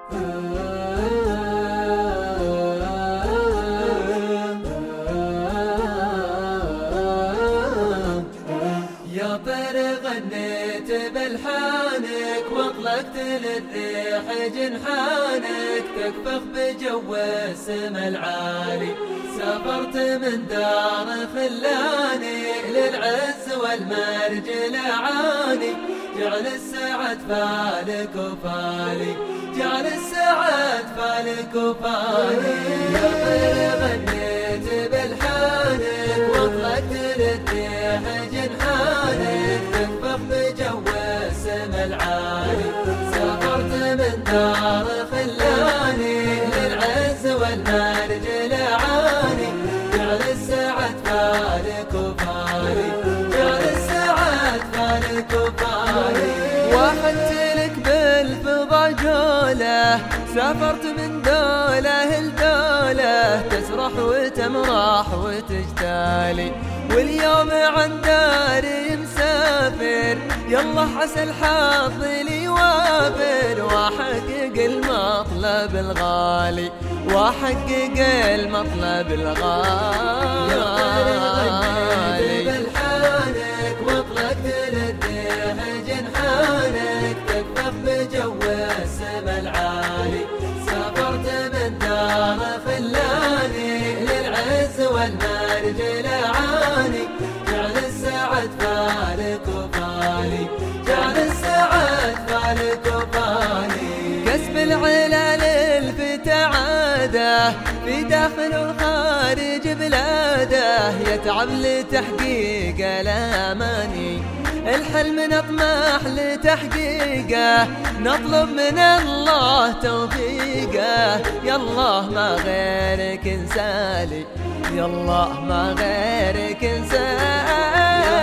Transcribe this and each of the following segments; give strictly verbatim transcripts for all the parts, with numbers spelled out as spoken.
يا طير غنيت بلحانك واطلقت للريح جنحانك، تكفخ بجو السما العالي. سافرت من دار خلاني للعز والمرج الأعالي، جعل السعد فالك وفالي، جعل السعد فالك وفالي. يا طير غنيت بلحانك واطلقت للريح جنحانك، تكفخ بجو السما العالي. سافرت من دار خلاني للعز والمرج الأعالي، جعل السعد فالك وفالي، جعل السعد فالك وفالي. وحدت لك بالفضا جوله، سافرت من دوله لدوله، تسرح وتمرح وتجتالي، واليوم عن داري مسافر. يلا عسى الحظ لي وافر، واحقق المطلب الغالي، واحقق المطلب الغالي. بلحانك واطلقت للريح جنحانك، تكفخ بجو السما العالي. سافرت من دار خلاني للعز والمرج الأعالي، جعل السعد فالك وفالي، جعل السعد فالك وفالي. كسب العلال الفتى عاده، في داخل وخارج بلاده، يتعب لتحقيق الأماني. الحلم نطمح لتحقيقه، نطلب من الله توفيقه. يالله ما غيرك انسالي، يالله ما غيرك انسالي.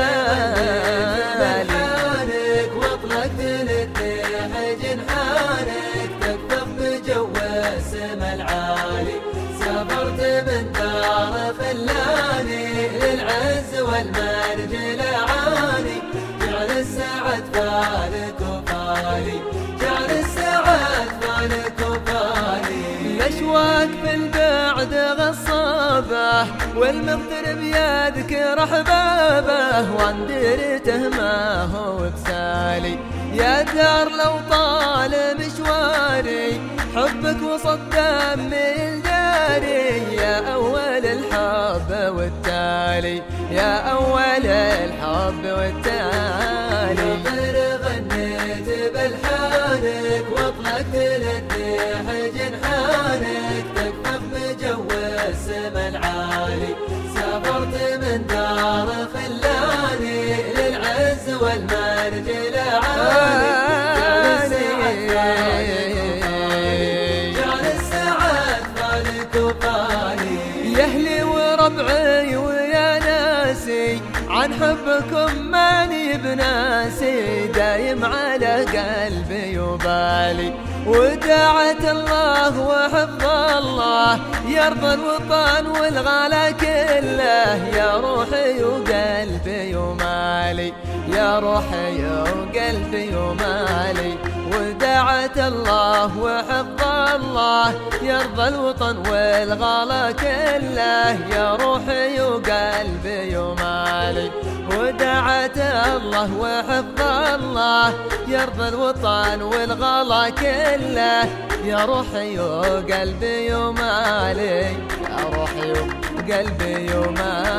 بلحانك واطلقت للريح جنحانك، تكفخ بجو السما العالي. سافرت من دار خلاني للعز والمرج الأعالي، جعل السعد فالك وفالي، جعل السعد فالك وفالي. الأشواق في البعد غصابه، والمغترب يذكر أحبابه، واندرته ما هو بسالي. يا دار لو طال مشواري، حبك وسط دمي الجاري. يا أول الحب والتالي، يا أول الحب والتالي. يا طير غنيت بلحانك واطلقت للريح جنحانك، تكفخ بجو السما العالي. سافرت من دار خلاني للعز والمرج الأعالي، جعل السعد فالك وفالي. يا أهلي وربعي ويا ناسي، عن حبكم ماني بناسي، دايم على قلبي وبالي. وداعة الله وحفظ الله، يرضى الوطن والغلا كله. يا روحي وقلبي ومالي، يا روحي وقلبي ومالي. وداعة الله وحفظ الله، يرضى الوطن والغلا كله. يا روحي وقلبي ومالي. وداعة الله وحفظ الله، يرضى الوطن والغلا كله. يا روحي وقلبي ومالي، يا روحي وقلبي ومالي.